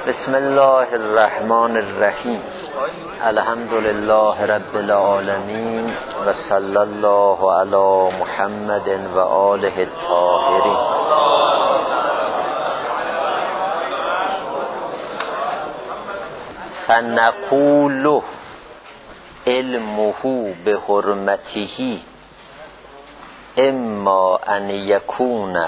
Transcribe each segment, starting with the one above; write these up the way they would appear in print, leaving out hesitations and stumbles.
بسم الله الرحمن الرحیم. الحمد لله رب العالمین و صلی الله علی محمد و آله الطاهرین. فنقول علمه به حرمته اما ان یکون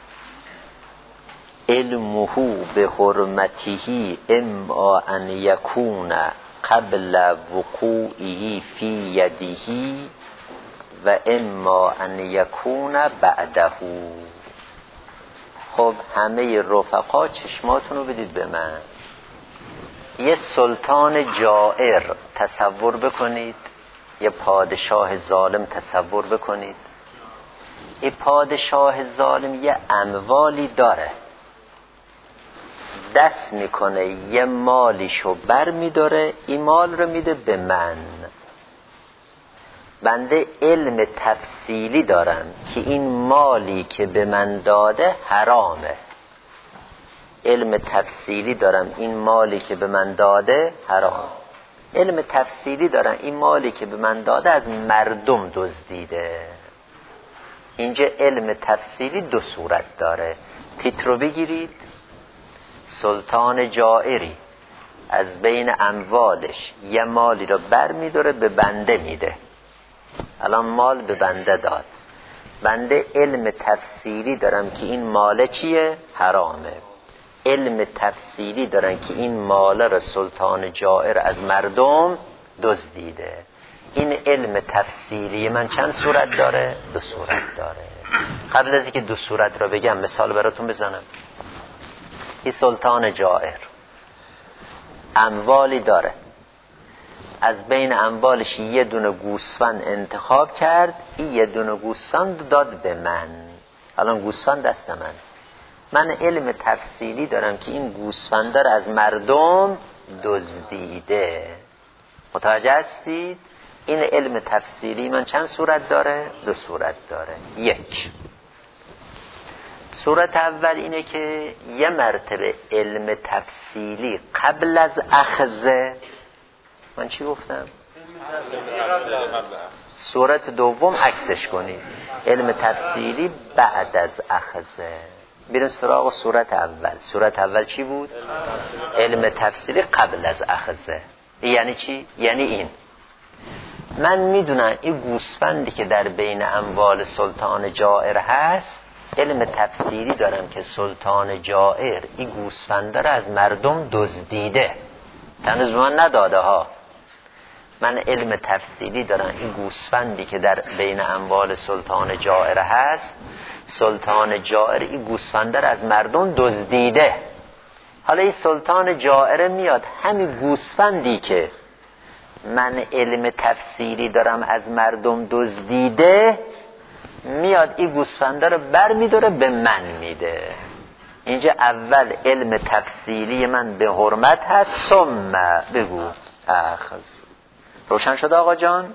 علمه به حرمته اما ان یکون قبل وقوعه فی یده و اما ان یکون بعده. خب همه رفقا چشماتونو بدید به من. یه سلطان جائر تصور بکنید، یه پادشاه ظالم تصور بکنید. این پادشاه ظالم یه اموالی داره، دست میکنه یه مالیشو بر میداره، این مال رو میده به من. بنده علم تفصیلی دارم که این مالی که به من داده حرامه. علم تفصیلی دارم این مالی که به من داده حرام. علم تفصیلی دارم این مالی که به من داده از مردم دزدیده. اینجا علم تفصیلی دو صورت داره. تیترو بگیرید. سلطان جائری از بین اموالش یه مالی رو بر میداره به بنده میده. الان مال به بنده داد، بنده علم تفصیلی دارم که این مال چیه؟ حرامه. علم تفصیلی دارن که این مال رو سلطان جائر از مردم دزدیده. این علم تفصیلی من چند صورت داره؟ دو صورت داره. قبل از اینکه دو صورت رو بگم مثال براتون بزنم. این سلطان جائر اموالی داره، از بین اموالش یه دونه گوسفند انتخاب کرد، این یه دونه گوسفند داد به من. الان گوسفند دست من علم تفصیلی دارم که این گوسفند رو از مردم دزدیده. متوجه هستید؟ این علم تفصیلی من چند صورت داره؟ دو صورت داره. یک صورت اول اینه که یه مرتبه علم تفصیلی قبل از اخذه. من چی گفتم؟ صورت دوم عکسش کنید. علم تفصیلی بعد از اخذه. بیرون سراغ صورت اول. صورت اول چی بود؟ علم تفصیلی قبل از اخذه. یعنی چی؟ یعنی این من میدونم این گوسفندی که در بین اموال سلطان جائر هست، علم تفصیلی دارم که سلطان جائر این گوسفنده رو از مردم دزدیده، تنوز به من نداده ها. من علم تفصیلی دارم این گوسفندی که در بین اموال سلطان جائر هست، سلطان جائر این گوسفنده رو از مردم دزدیده. حالا این سلطان جائر میاد همین گوسفندی که من علم تفصیلی دارم از مردم دزدیده، میاد این گوسفنده رو بر میداره به من میده. اینجا اول علم تفصیلی من به حرمت هست، ثم بگو اخذ. روشن شده آقا جان؟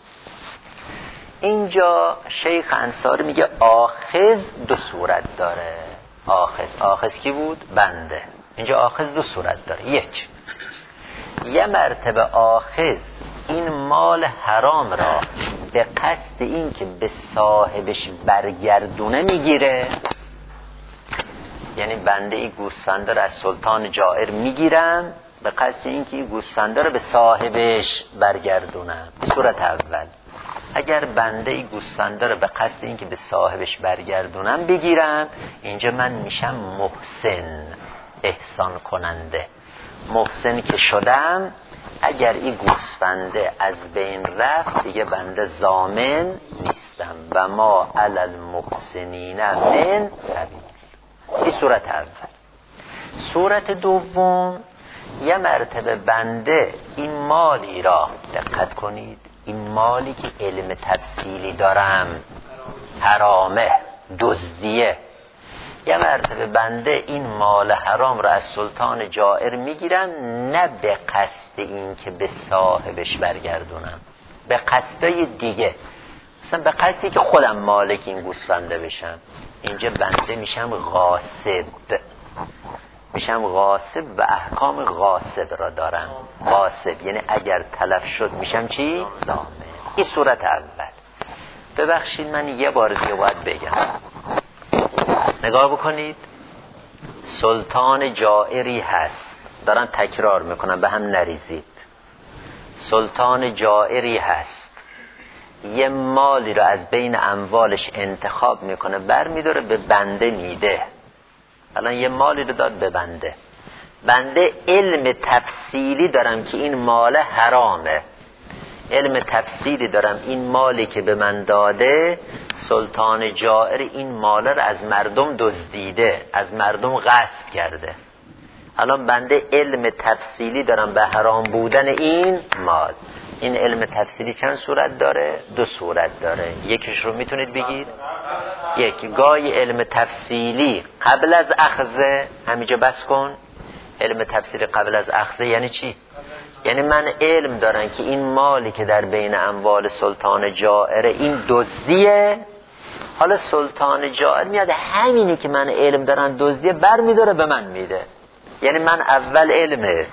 اینجا شیخ انصاری میگه آخذ دو صورت داره. آخذ کی بود؟ بنده. اینجا آخذ دو صورت داره. یک، یه مرتبه آخذ این مال حرام را به قصد این که به صاحبش برگردونه میگیره. یعنی بنده این گوسفنده را از سلطان جائر میگیرم به قصد این که این گوسفنده را به صاحبش برگردونم. صورت اول. اگر بنده این گوسفنده را به قصد این که به صاحبش برگردونم بگیرم، اینجا من میشم محسن، احسان کننده. محسن که شدم، اگر این گوسفنده از بین رفت دیگه بنده ضامن نیستم. و ما علی المحسنین من سبیل. این صورت اول. صورت دوم، یه مرتبه بنده این مالی را، دقت کنید، این مالی که علم تفصیلی دارم حرامه، دزدیه، یه مرتبه بنده این مال حرام را از سلطان جائر میگیرم، نه به قصد این که به صاحبش برگردونم، به قصدای دیگه، مثلا به قصدی که خودم مالک این گوسفنده بشم. اینجا بنده میشم غاصب. میشم غاصب و احکام غاصب را دارم. غاصب یعنی اگر تلف شد میشم چی؟ ضامن. این صورت اول. ببخشید من یه بار دیگه باید بگم. نگاه بکنید، سلطان جائری هست، دارن تکرار میکنن به هم نریزید. سلطان جائری هست، یه مالی رو از بین اموالش انتخاب میکنه، برمیداره به بنده میده. الان یه مالی رو داد به بنده، بنده علم تفصیلی دارم که این مال حرامه، علم تفصیلی دارم این مالی که به من داده سلطان جائر این مال رو از مردم دزدیده، از مردم غصب کرده. الان بنده علم تفصیلی دارم به حرام بودن این مال. این علم تفصیلی چند صورت داره؟ 2 صورت داره. یکیش رو میتونید بگید؟ یک، گاهی علم تفصیلی قبل از اخذه، همینجا بس کن. علم تفصیلی قبل از اخذه یعنی چی؟ یعنی من علم دارم که این مالی که در بین اموال سلطان جائر این دزدیه، حالا سلطان جائر میاد همینی که من علم دارم دزدیه برمیداره به من میده. یعنی من اول علم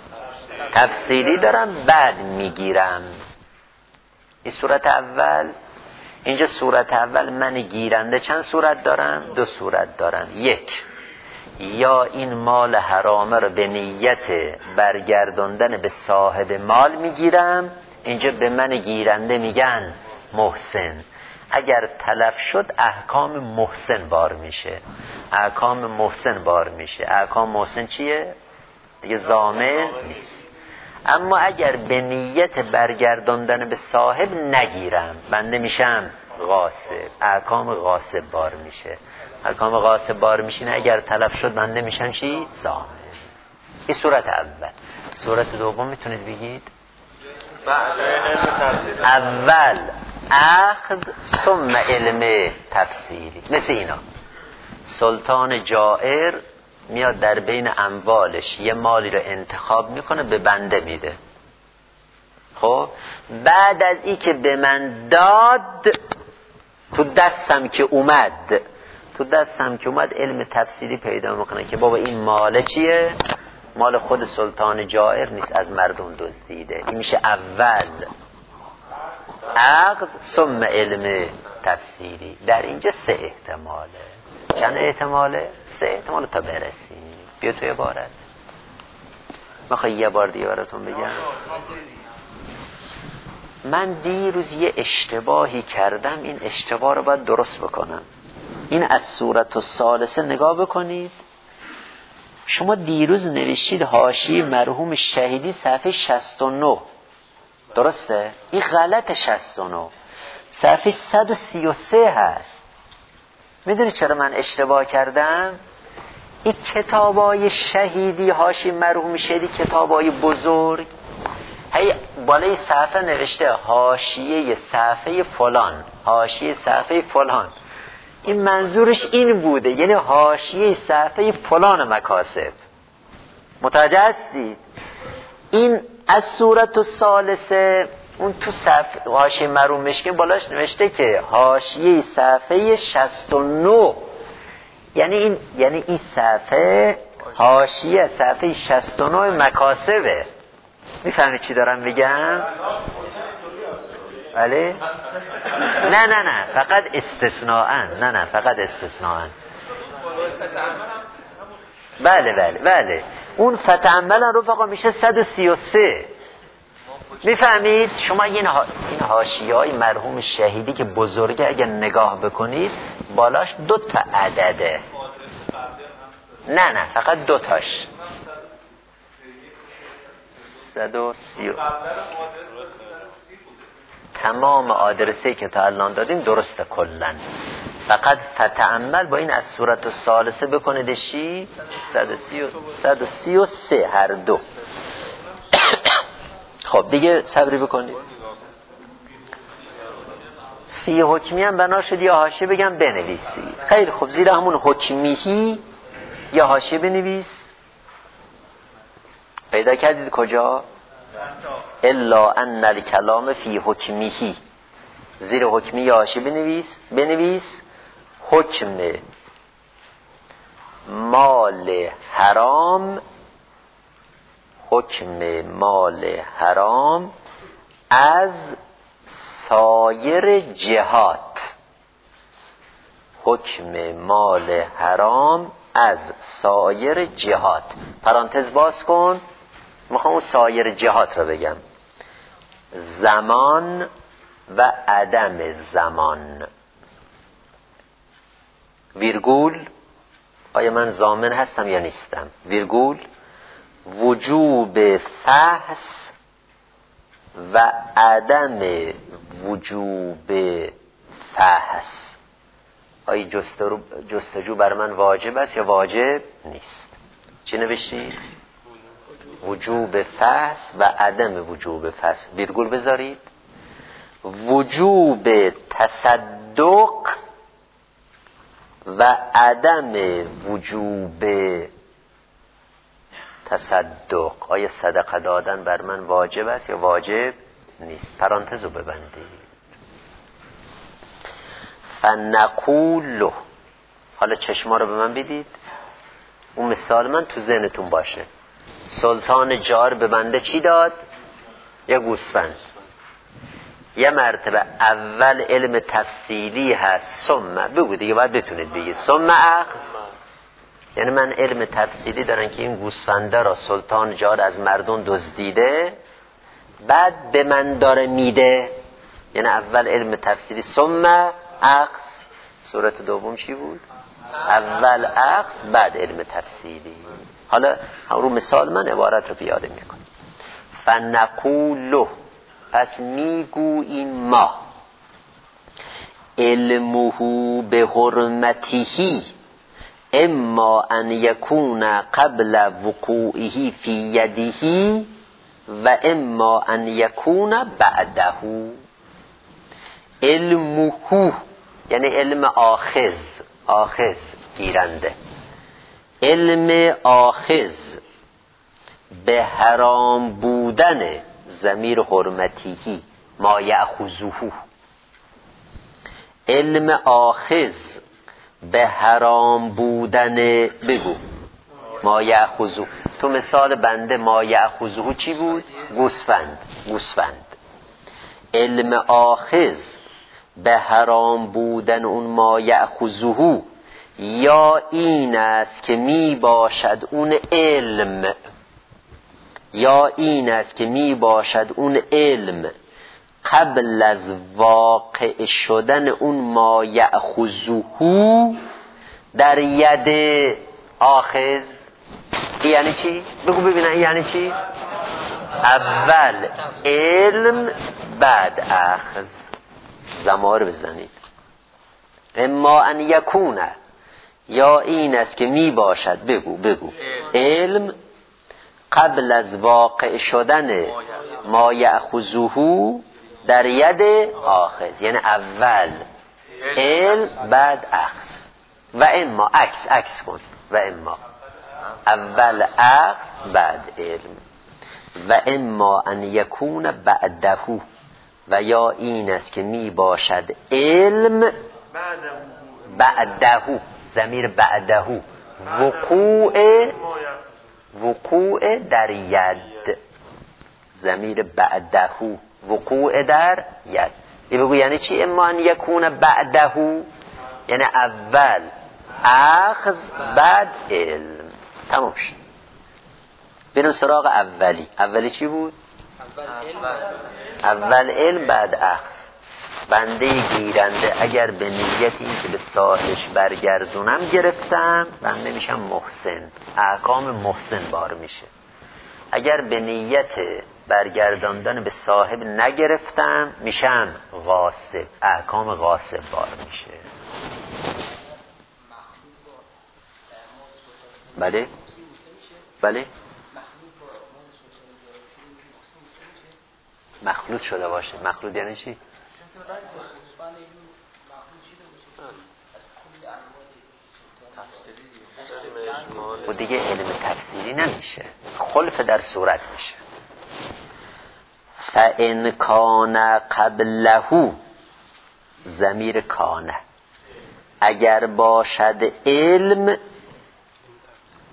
تفصیلی دارم بعد میگیرم. این صورت اول. اینجا صورت اول من گیرنده چند صورت دارم؟ 2 صورت دارم. یک، یا این مال حرامه رو به نیت برگرداندن به صاحب مال میگیرم، اینجا به من گیرنده میگن محسن. اگر تلف شد احکام محسن بار میشه، احکام محسن بار میشه. احکام محسن چیه؟ دیگه ضامن نیست. اما اگر به نیت برگرداندن به صاحب نگیرم، بنده میشم غاصب، احکام غاصب بار میشه. احکام غاصب بار میشینه، اگر تلف شد بنده میشم چی؟ ضامن. این صورت اول. صورت دوم میتونید بگید؟ اول اخذ ثم علم تفصیلی. مثل اینا سلطان جائر میاد در بین اموالش یه مالی رو انتخاب میکنه به بنده میده. خب بعد از این که به من داد، تو دستم که اومد علم تفصیلی پیدا میکنه که بابا این مال چیه؟ مال خود سلطان جائر نیست، از مردم دزدیده. این میشه اول اخذ ثم علم تفصیلی. در اینجا 3 احتماله. چند احتماله؟ 3 احتمال تا برسیم. بیا توی عبارت. میخوای یه بار دیگه براتون بگم؟ من دیروز یه اشتباهی کردم، این اشتباه رو باید درست بکنم. این از سورة الثالثه نگاه بکنید. شما دیروز نوشتید حاشیه مرحوم شهیدی صفحه 69، درسته؟ این غلط 69. صفحه 133 هست. میدونی چرا من اشتباه کردم؟ این کتابای شهیدی، حاشیه مرحوم شهیدی، کتابای بزرگ، هی بالای صفحه نوشته حاشیه صفحه فلان، حاشیه صفحه فلان. این منظورش این بوده، یعنی حاشیه صفحه فلان مکاسب. متوجه هستید؟ این از سورة الثالثه، اون تو صفحه حاشیه مرحوم مشکین بالاش نوشته که حاشیه صفحه 69، یعنی این صفحه حاشیه صفحه 69 مکاسبه. میفهمی چی دارم بگم؟ بله؟ نه فقط استثناءً. بله اون فتعملا رفقا میشه 133. میفهمید؟ شما این حاشیه‌های مرحوم شهیدی که بزرگه اگر نگاه بکنید بالاش 2 تا عدده. نه فقط 2 تاش. 130. تمام آدرسه که تا الان دادیم درسته کلن، فقط فتعمل با این از سورة الثالثه بکندشی 133 هر دو. خب دیگه صبری بکنید. فی حکمی هم بنا شد یا حاشیه بگم بنویسید. خیلی خوب، زیر همون حکمیهی یا حاشیه بنویس. پیدا کردید کجا؟ الا ان الکلام فی حکمیهی. زیر حکمی یا حاشیه بنویس حکم مال حرام، حکم مال حرام از سایر جهات، حکم مال حرام از سایر جهات. پرانتز باز کن، میخوام اون سایر جهات رو بگم. زمان و عدم زمان، ویرگول، آیا من ضامن هستم یا نیستم، ویرگول، وجوب فحص و عدم وجوب فحص. آیا جستجو بر من واجب است یا واجب نیست؟ چی نوشتید؟ وجوب فحص و عدم وجوب فحص، ویرگول بذارید. وجوب تصدق و عدم وجوب تصدق، آیا صدقه دادن بر من واجب است یا واجب نیست؟ پرانتزو ببندید. فنقول، حالا چشما رو به من بدید، اون مثال من تو ذهنتون باشه. سلطان جار به بنده چی داد؟ یا گوسفند. یه مرتبه اول علم تفصیلی هست، ثم بگو دیگه باید بتونید بگید ثم اخذ، یعنی من علم تفصیلی دارم که این گوسفنده را سلطان جار از مردم دزدیده، بعد به من داره میده، یعنی اول علم تفصیلی ثم اخذ. صورت دوم چی بود؟ اول اخذ بعد علم تفصیلی. حالا رو مثال من عبارت رو پیاده میکنم. فنقولو، پس میگوییم ما، علمه به حرمته اما ان یکون قبل وقوعه فی یده و اما ان یکون بعده. علمه یعنی علم آخذ، آخذ گیرنده. علم آخذ به حرام بودن ضمیر حرمتیهی ما یأخذه، علم آخذ به حرام بودن، بگو ما یأخذه. تو مثال بنده ما یأخذه چی بود؟ گوسفند، گوسفند. علم آخذ به حرام بودن اون ما یأخذه، یا این است که می باشد اون علم، یا این است که می باشد اون علم قبل از واقع شدن اون ما یأخذه در ید آخذ. یعنی چی؟ بگو ببینم یعنی چی؟ اول علم بعد اخذ. زمار بزنید. اما ان یکونه، یا این است که می باشد، بگو علم قبل از واقع شدن ما یأخذه در ید آخذ، یعنی اول علم بعد اخذ. و اما عکس کن، و اما اول اخذ بعد علم. و اما ان یکون بعده، و یا این است که می باشد علم بعده، ضمیر بعده، وقوع در ید، ضمیر بعده، وقوع در ید. این بگو یعنی چی؟ اما ان یکون بعده یعنی اول اخذ بعد علم. تمام شد. بریم سراغ اولی چی بود؟ اول علم بعد اخذ. بنده گیرنده اگر به نیت این که به صاحبش برگردونم گرفتم، بنده میشم محسن، احکام محسن بار میشه. اگر به نیت برگرداندن به صاحب نگرفتم میشم غاصب، احکام غاصب بار میشه. بله مخلوط شده باشه. مخلوط یعنی چی؟ و دیگه علم تفسیری نمیشه، خلف در صورت میشه. فَإِنْ کَانَ قَبْلَهُ، ضمیر کانه، اگر باشد علم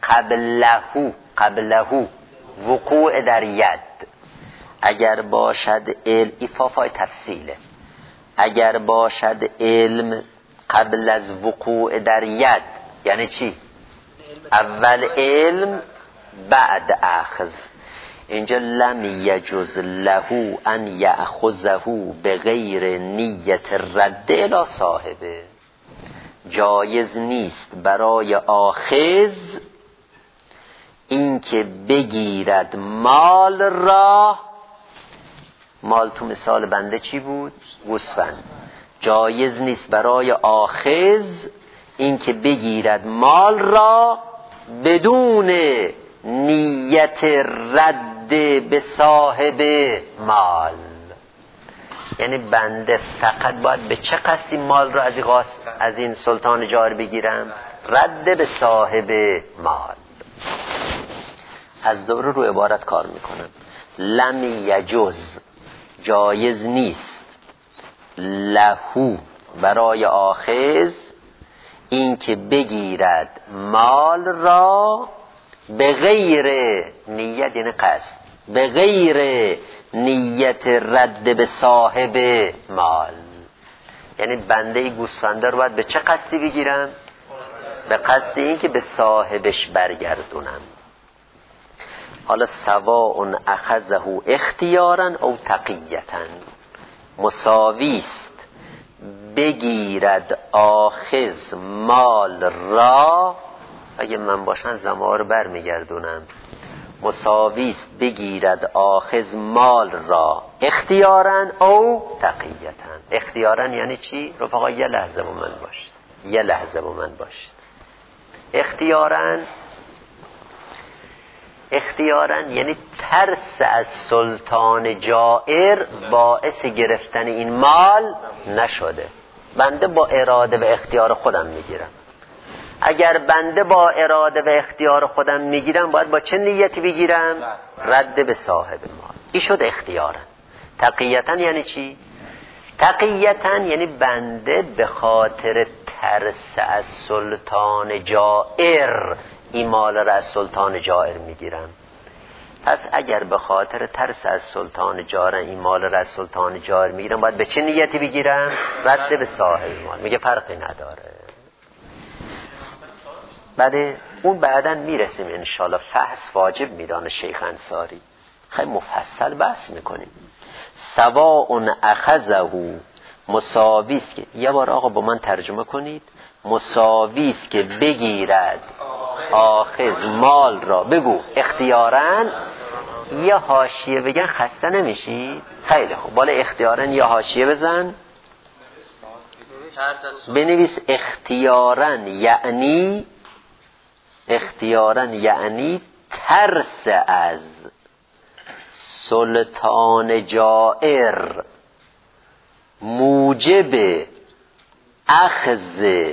قبلهو وقوع در ید، اگر باشد علم، ایفافای تفصیله، اگر باشد علم قبل از وقوع در ید یعنی چی؟ اول علم بعد اخذ. اینجا لم یجوز له ان یأخذه بغیر نیت رد الی صاحبه، جایز نیست برای آخذ این که بگیرد مال را، مال تو مثال بنده چی بود؟ گوسفند. جایز نیست برای آخذ این که بگیرد مال را بدون نیت رد به صاحب مال. یعنی بنده فقط باید به چه قصدی مال را از این سلطان جار بگیرم؟ رد به صاحب مال. از دوره رو عبارت کار میکنم. لم یجوز، جایز نیست، لهو برای آخذ این که بگیرد مال را به غیر نیت، یعنی قصد، به غیر نیت رد به صاحب مال. یعنی بنده گوسفنده رو باید به چه قصدی بگیرم؟ به قصد این که به صاحبش برگردونم. حالا سواء اخذه اختیارا او تقیتا، مساویست بگیرد آخذ مال را، اگه من باشن زمان رو بر میگردونم، مساویست بگیرد آخذ مال را اختیارا او تقیتا. اختیارا یعنی چی؟ رفقا یه لحظه با من باشید، یه لحظه با من باشید. اختیارا یعنی ترس از سلطان جائر باعث گرفتن این مال نشده، بنده با اراده و اختیار خودم میگیرم. اگر بنده با اراده و اختیار خودم میگیرم باید با چه نیتی بگیرم؟ رد به صاحب مال. این شد اختیارا. تقیتا یعنی چی؟ تقیتا یعنی بنده به خاطر ترس از سلطان جائر این مال را از سلطان جائر میگیرم. پس اگر به خاطر ترس از سلطان جائر این مال را از سلطان جائر میگیرم باید به چه نیتی بگیرم؟ رد به صاحب مال. میگه فرقی نداره. بعد اون بعداً میرسیم انشالله. فحص واجب میدانه شیخ انصاری، خیلی مفصل بحث میکنیم. سواء اخذه، مساویست که، یه بار آقا با من ترجمه کنید، مساویست که بگیرد آخذ مال را، بگو اختیاراً، یه حاشیه بگن خسته نمیشید؟ خیلی خوب، بالا اختیاراً یه حاشیه بزن، بنویس اختیاراً یعنی، اختیاراً یعنی ترس از سلطان جائر موجب اخذ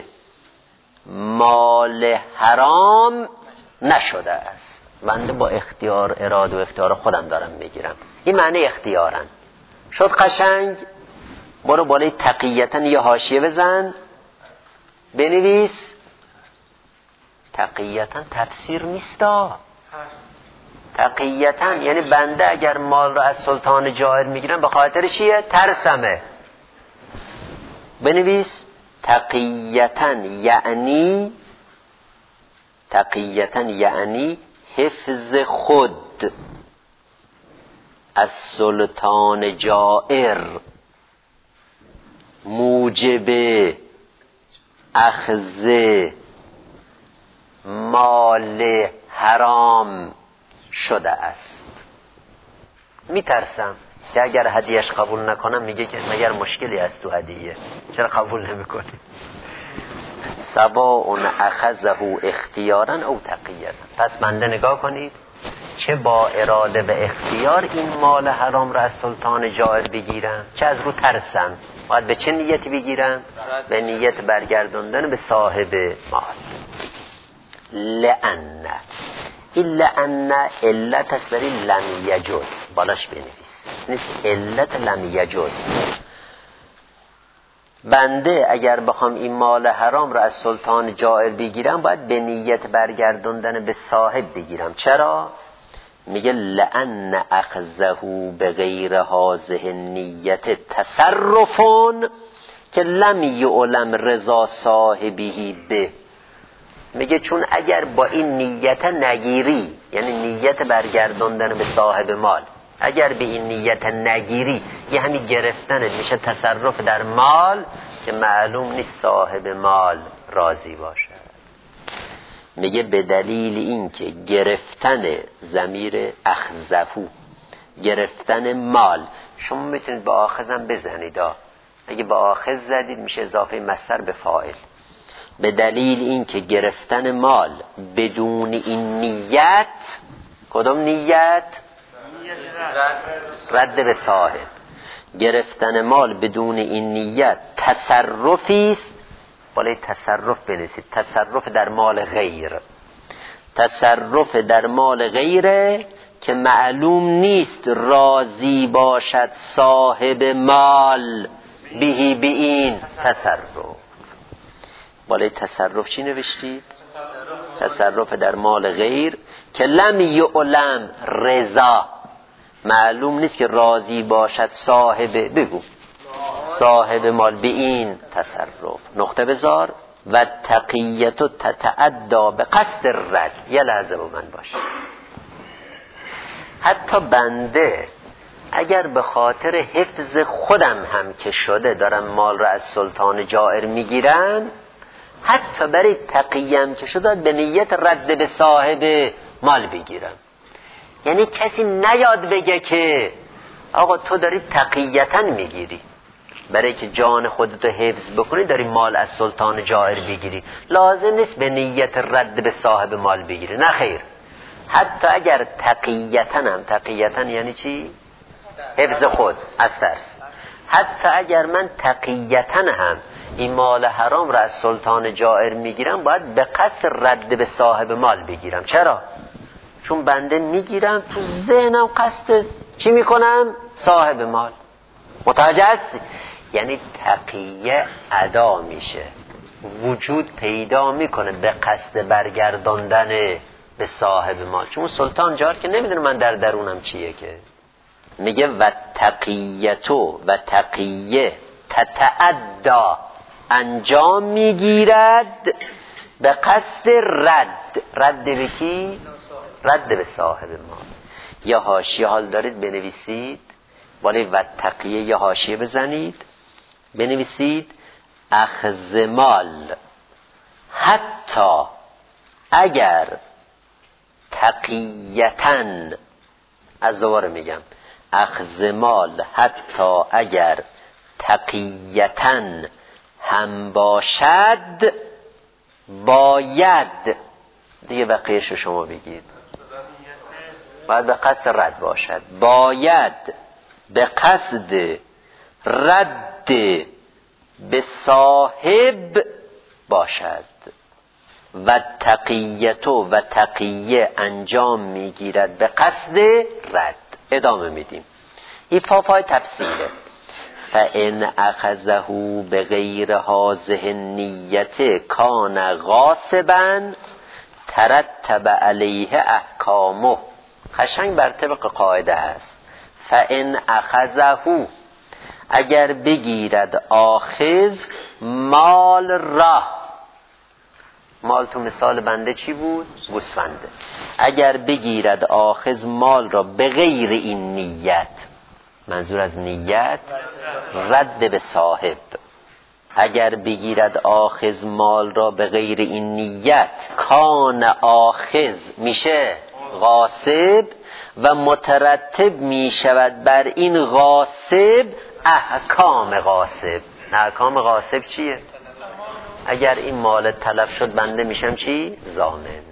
مال حرام نشده است. بنده با اختیار، اراده و اختیار خودم دارم میگیرم. این معنی اختیاراً شد. قشنگ. برو بالای تقیتا یه حاشیه بزن، بنویس تقیتا تفسیر نیستا. تقیتا یعنی بنده اگر مال را از سلطان جائر میگیرم به خاطر چیه؟ ترسمه. بنویس تقیتا یعنی، تقیتا یعنی حفظ خود از سلطان جائر موجب اخذ مال حرام شده است. میترسم که اگر هدیهش قبول نکنم میگه که مگر مشکلی است تو هدیه، چرا قبول نمیکنی؟ سواء اخذه اختیارا او تقیتا. پس بنده نگاه کنید، چه با اراده و اختیار این مال حرام را از سلطان جائر بگیرم، چه از رو ترسم. باید به چه نیتی بگیرم؟ به نیت برگردوندن به صاحب مال. لأن، این لأن علت است برای لم یجوز، بالاش بنویس، نیست علت لم یجوز. بنده اگر بخوام این مال حرام را از سلطان جائر بگیرم باید به نیت برگردوندن به صاحب بگیرم. چرا؟ میگه لأن اخذه بغیر هذه النیت تصرفون که لم یعلم رضا صاحبه به. میگه چون اگر با این نیت نگیری، یعنی نیت برگردوندن به صاحب مال، اگر به این نیت نگیری یه همین گرفتنت میشه تصرف در مال که معلوم نیست صاحب مال راضی باشه. میگه به دلیل این که گرفتن ضمیر اخذفو، گرفتن مال، شما میتونید با آخذم بزنید، اگه با آخذ زدید میشه اضافه مصدر به فاعل. به دلیل این که گرفتن مال بدون این نیت، کدوم نیت؟ رد به صاحب. گرفتن مال بدون این نیت تصرفی است. بالای تصرف بنویسید، تصرف در مال غیر، تصرف در مال غیره که معلوم نیست راضی باشد صاحب مال بهی به این تصرف. بالای تصرف چی نوشتید؟ تصرف در مال غیر که لم یعلم رضا، معلوم نیست که راضی باشد صاحب، بگو صاحب مال به این تصرف. نقطه بذار. و تقیت و تتعدا به قصد رد. یه لحظه با من باشه. حتی بنده اگر به خاطر حفظ خودم هم که شده دارم مال را از سلطان جائر میگیرن، حتی برای تقیم که شده به نیت رد به صاحب مال بگیرم. یعنی کسی نیاد بگه که آقا تو داری تقیتاً میگیری، برای که جان خودتو حفظ بکنی داری مال از سلطان جائر بگیری، لازم نیست به نیت رد به صاحب مال بگیری. نه خیر، حتی اگر تقیتاً هم، تقیتاً یعنی چی؟ حفظ خود از ترس. حتی اگر من تقیتاً هم این مال حرام را از سلطان جائر میگیرم باید به قصد رد به صاحب مال بگیرم. چرا؟ چون بنده میگیرم تو ذهنم قصد چی میکنم؟ صاحب مال. متوجه هستی؟ یعنی تقیه ادا میشه، وجود پیدا میکنه به قصد برگرداندن به صاحب مال. چون سلطان جائر که نمیدونه من در درونم چیه که. میگه و تقیتو و تقیه تتعدا، انجام میگیرد به قصد رد. رد به کی؟ رد به صاحب مال. یا حاشیه حال دارید بنویسید، ولی و تقیه یا حاشیه بزنید بنویسید اخذ مال حتی اگر تقیتاً، از دوباره میگم اخذ مال حتی اگر تقیتاً هم باشد، باید دیگه بقیه‌شو شما بگید، باید به قصد رد باشد، باید به قصد رد به صاحب باشد. و تقیتو و تقیه انجام میگیرد به قصد رد. ادامه میدیم. این پاپای تفسیره. فَإِنْ أَخَذَهُ بِغَيْرِ هَذِهِ النِّيَّةِ كَانَ غَاصِبًا ترتب علیه احکامه. قشنگ بر طبق قاعده هست. فَإِنْ أَخَذَهُ، اگر بگیرد آخذ مال را، مال تو مثال بنده چی بود؟ گوسفنده. اگر بگیرد آخذ مال را به غیر این نیت، منظور از نیت رد به صاحب، اگر بگیرد آخذ مال را به غیر این نیت، کان آخذ میشه غاصب و مترتب میشود بر این غاصب احکام غاصب. احکام غاصب چیه؟ اگر این مال تلف شد بنده میشم چی؟ ضامن.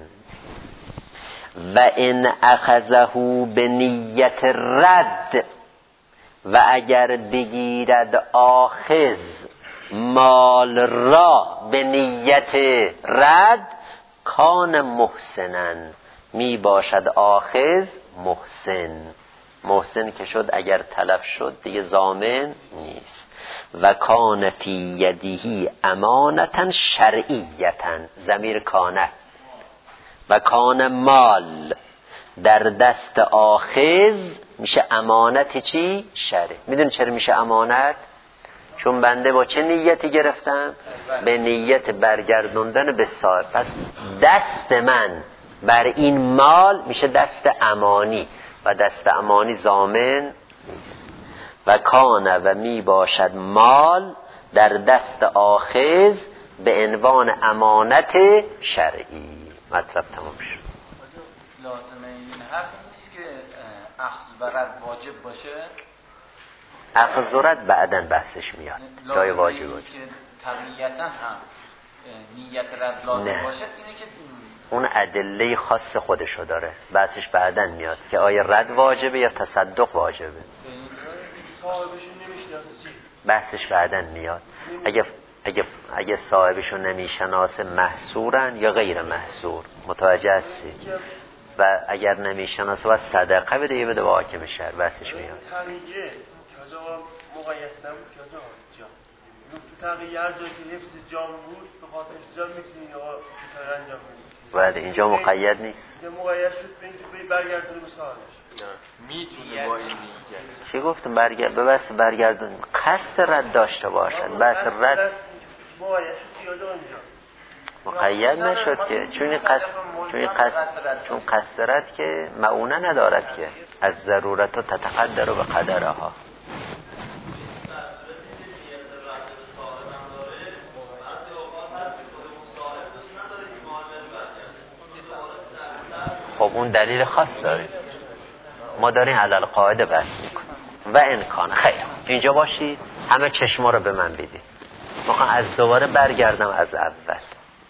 و ان اخذه به نیت رد، و اگر بگیرد آخذ مال را به نیت رد، کان محسنن، می باشد آخذ محسن. محسن که شد اگر تلف شد دیگه ضامن نیست. و کان فی یده امانتا شرعیتا، ضمیر کانه. و کان مال در دست آخذ میشه امانت چی؟ شرع. میدونی چرا میشه امانت؟ چون بنده با چه نیتی گرفتم؟ به نیت برگردوندن به صاحب. پس دست من بر این مال میشه دست امانی و دست امانی ضامن نیست. و کانه و می باشد مال در دست آخذ به عنوان امانت شرعی. مطلب تمام شد. لازمه این حرف نیست که اخذ و رد واجب باشه. اخذ و رد بعداً بحثش میاد. جای واجب باشه. که طبیعتاً هم نیت رد لازم باشه اینه که اون ادله خاص خودشو داره. بحثش بعداً میاد که آیا رد واجبه یا تصدق واجبه. بحثش بعداً میاد. اگه صاحبشو نمیشناسه محصورن یا غیر محصور، متوجه هستی؟ و اگر نمیشناسه باید صدقه بده یا بده به حاکم شهر. بحثش میاد. مقید نبود کجا جا تغییر هر جایی که حفظ جام بود به خاطر جا میتونی یا کار انجام بدید. بعد اینجا مقید نیست. اینجا مقید شد به اینکه برگردونه به سوالش. میتونه با این نیت. چی گفتم؟ به بس برگردون قصد رد داشته باشد. بس رد مقید شد یا اونجا مقید نشد که چون قصد رد که معونه ندارد که از ضرورت و تتقدر به قدرها. خب اون دلیل خاص داریم. ما داریم علل قاعده بحث میکنیم. و امکان خیر اینجا باشید، همه چشما رو به من بدید. میخوام از دوباره برگردم از اول.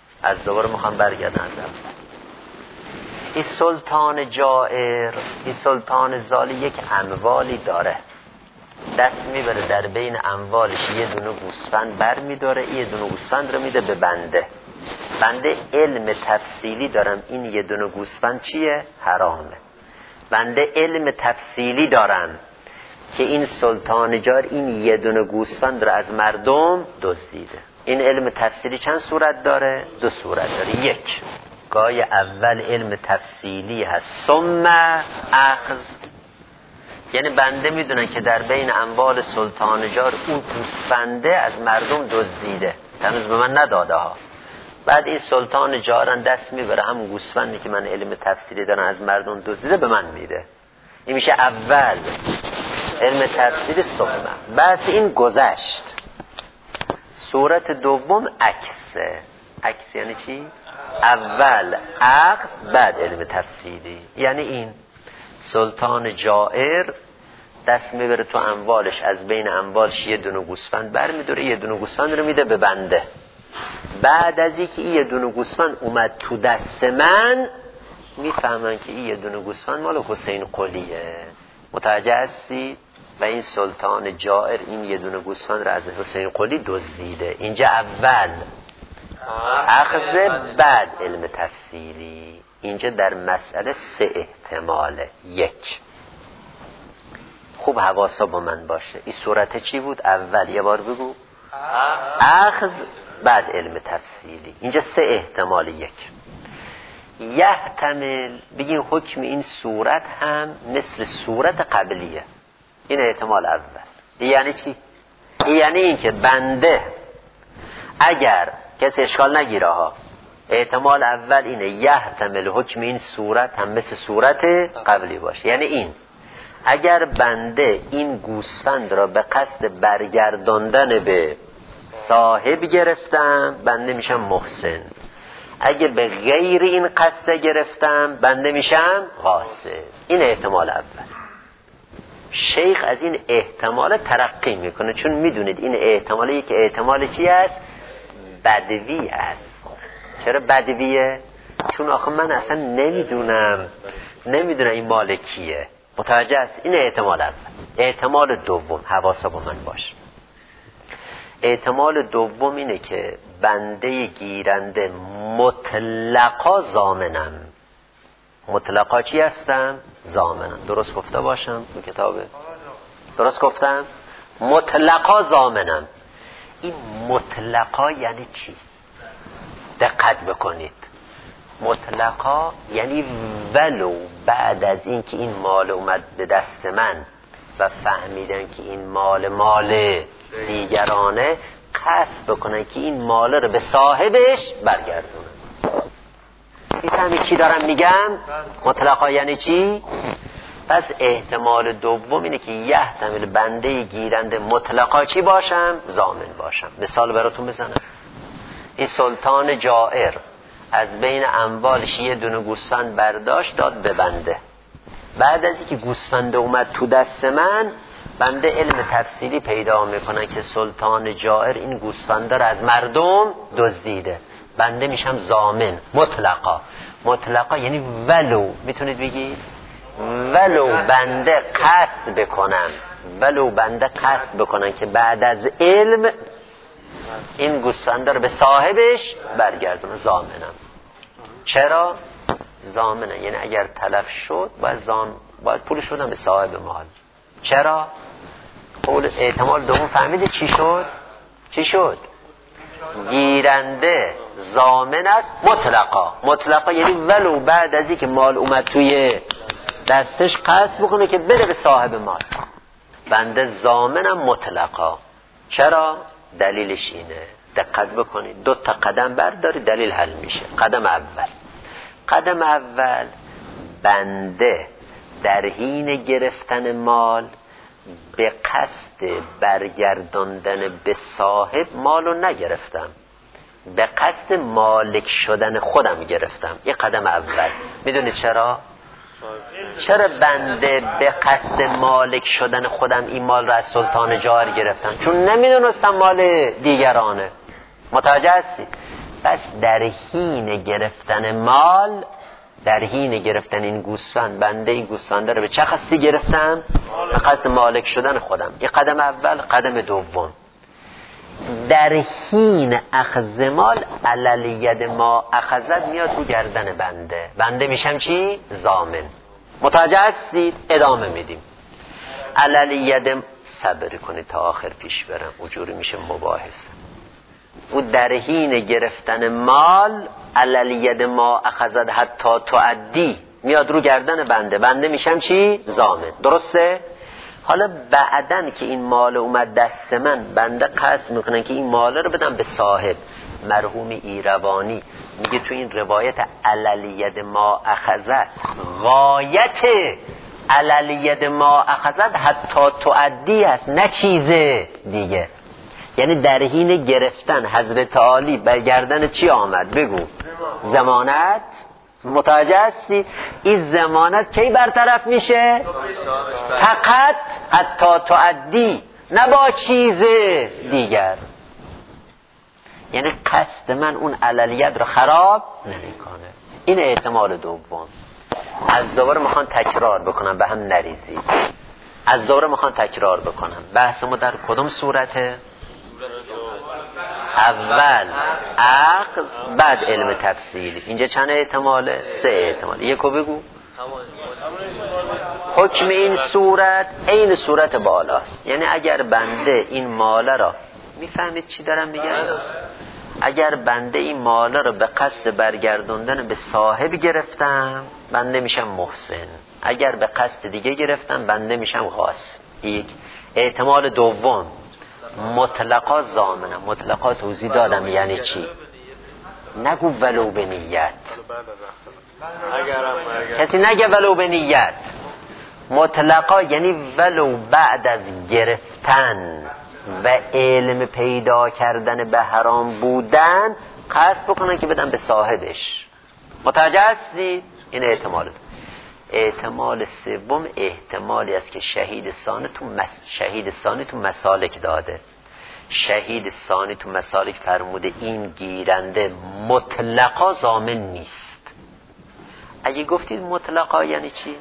این سلطان جائر، این سلطان ظالم یک اموالی داره، دست میبره در بین اموالش یه دونه گوسفند بر میداره، یه دونه گوسفند رو میده به بنده علم تفصیلی دارم این یه دونه گوسفند چیه؟ حرامه. بنده علم تفصیلی دارم که این سلطان جار این یه دونه گوسفند رو از مردم دزدیده. این علم تفصیلی چند صورت داره؟ 2 صورت داره. یک، گای اول علم تفصیلی هست، ثم اخذ، یعنی بنده میدونن که در بین اموال سلطان جار اون گوسفنده از مردم دزدیده، هنوز به من نداده ها. بعد این سلطان جارن دست میبره همون گوسفندی که من علم تفصیلی دارم از مردم دزدیده به من میده. این میشه اول علم تفصیلی ثم. بعد این گذشت. صورت دوم عکسه. عکس یعنی چی؟ اول عکس بعد علم تفصیلی. یعنی این سلطان جائر دست میبره تو اموالش، از بین اموالش یه دونه گوسفند بر میداره، یه دونه گوسفند رو میده به بنده. بعد از اینکه یه دونه گوسفند اومد تو دست من، میفهمن که یه دونه گوسفند مال حسین قلیه. متوجه هستی؟ و این سلطان جائر این یه دونه گوسفند رو از حسین قلی دزدیده. اینجا اول اخذ بعد علم تفصیلی. اینجا در مسئله 3 احتماله. 1، خوب حواسا با من باشه، این صورت چی بود؟ اول یه بار بگو. اخذ بعد علم تفصیلی. اینجا 3 احتمال. 1، یحتمل بگیم حکم این صورت هم مثل صورت قبلیه. این احتمال اول. یعنی چی؟ یعنی این که بنده اگر کسی اشکال نگیره ها، احتمال اول اینه یحتمل حکم این صورت هم مثل صورت قبلی باشه. یعنی این اگر بنده این گوسفند را به قصد برگرداندن به صاحب گرفتم، بنده میشم محسن. اگه به غیر این قصد گرفتم، بنده میشم غاصب. این احتمال اول. شیخ از این احتمال ترقی میکنه، چون میدونید این احتمالی که احتمال چی است؟ بدوی است. چرا بدویه؟ چون آخه من اصلا نمیدونم این مال کیه. متوجه است؟ این احتمال اول. احتمال دوم، حواسا با من باش. احتمال دوم اینه که بنده گیرنده مطلقا ضامنم. مطلقا چی هستن؟ ضامنن. درست گفته باشم تو کتابه؟ درست گفتم؟ مطلقا ضامنن. این مطلقا یعنی چی؟ دقت بکنید. مطلقا یعنی ولو بعد از این که این مال اومد به دست من و فهمیدن که این مال دیگرانه، کسب بکنن که این مال رو به صاحبش برگردونن. میفهمی چی دارم میگم؟ مطلقا یعنی چی؟ پس احتمال دوم اینه که یحتمل بنده گیرنده مطلقا چی باشم؟ ضامن باشم. مثال براتون بزنم. این سلطان جائر از بین اموالش یه دونه گوسفند برداشت داد به بنده. بعد از اینکه گوسفند اومد تو دست من، بنده علم تفصیلی پیدا میکنن که سلطان جائر این گوسفنده رو از مردم دزدیده. بنده میشم ضامن. مطلقا یعنی ولو، میتونید بگید ولو بنده قصد بکنم که بعد از علم این گوسفنده رو به صاحبش برگردونه، ضامنم. چرا؟ ضامنم یعنی اگر تلف شد باید پولش بدم به صاحب مال. چرا؟ احتمال دوم فهمیده چی شد؟ گیرنده ضامن است مطلقا یعنی ولو بعد از اینکه مال اومد توی دستش قصد بکنه که بده به صاحب مال. بنده ضامنم مطلقا. چرا؟ دلیلش اینه، دقت بکنید، 2 تا قدم برداری دلیل حل میشه. قدم اول بنده در حین گرفتن مال به قصد برگرداندن به صاحب مالو نگرفتم، به قصد مالک شدن خودم گرفتم. این قدم اول. میدونید چرا بنده به قصد مالک شدن خودم این مال را از سلطان جائر گرفتم؟ چون نمیدونستم مال دیگرانه. متوجه هستی؟ پس در حین گرفتن این گوسفند، بنده این گوسفنده رو به چه قصدی گرفتم؟ به قصد مالک شدن خودم. این قدم اول. قدم دوم، در حین اخذ مال علل ید ما اخذت میاد رو گردن بنده میشم چی؟ ضامن. متوجه هستید؟ ادامه میدیم. علل ید، صبر کنید تا آخر پیش برم، اونجوری میشه مباحثه. او در حین گرفتن مال علل ید ما اخذت حتی تعدی میاد رو گردن بنده میشم چی؟ ضامن. درسته؟ حالا بعدن که این مال اومد دست من، بنده قصد میکنن که این مال رو بدم به صاحب. مرحوم ایروانی میگه تو این روایت علل ید ما اخذت، غایت علل ید ما اخذت حتی تعدی است، نه چیزه دیگه. یعنی در حین گرفتن حضرت عالی برگردن چی آمد؟ بگو. ضمانت. متوجه هستی؟ این ضمانت کی برطرف میشه؟ فقط حتی تعدی، نه با چیز دیگر. یعنی قصد من اون عللیت رو خراب نمیکنه. این احتمال دوم. از دوباره میخوان تکرار بکنم، به هم نریزید. از دوباره میخوان تکرار بکنم. بحث ما در کدوم صورته؟ اول عقل، بعد علم تفصیلی. اینجا چند احتماله؟ 3 احتمال. یکو بگو. حکم این صورت عین صورت بالاست. یعنی اگر بنده این ماله را، میفهمید چی دارم میگم؟ اگر بنده این ماله را به قصد برگردوندن به صاحب گرفتم، بنده میشم محسن. اگر به قصد دیگه گرفتم، بنده میشم غاصب. یک احتمال دوم، مطلقا ضامنم. مطلقا توضیح دادم یعنی چی؟ نگو ولو به نیت. کسی نگه ولو به نیت. مطلقا یعنی ولو بعد از گرفتن و علم پیدا کردن به حرام بودن قصد بکنن که بدن به صاحبش. متوجه هستید؟ این احتمال سوم احتمالی است که شهید ثانی تو مسالک داده. شهید ثانی تو مسالک فرموده این گیرنده مطلقا ضامن نیست. اگه گفتید مطلقا یعنی چی؟